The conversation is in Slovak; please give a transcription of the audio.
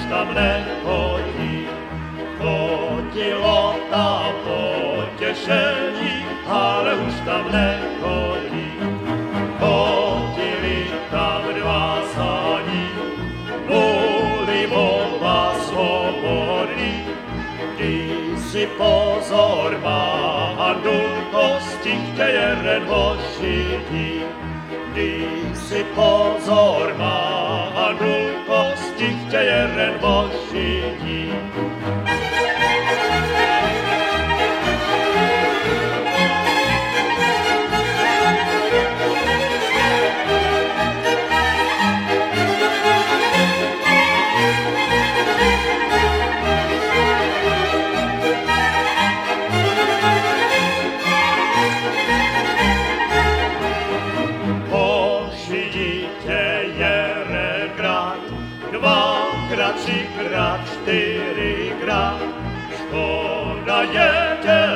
tam nechodí. Chodilo tam potěšení, ale už tam nechodí. Chodili tam dva záni, byli oba svobodní. Dej si pozor, Mandulko, stichte jeden ošidí. Dej si pozor, Mandulko, stichte jeden ošidí. Dvakrát, třikrát, čtyřikrát, škoda je tě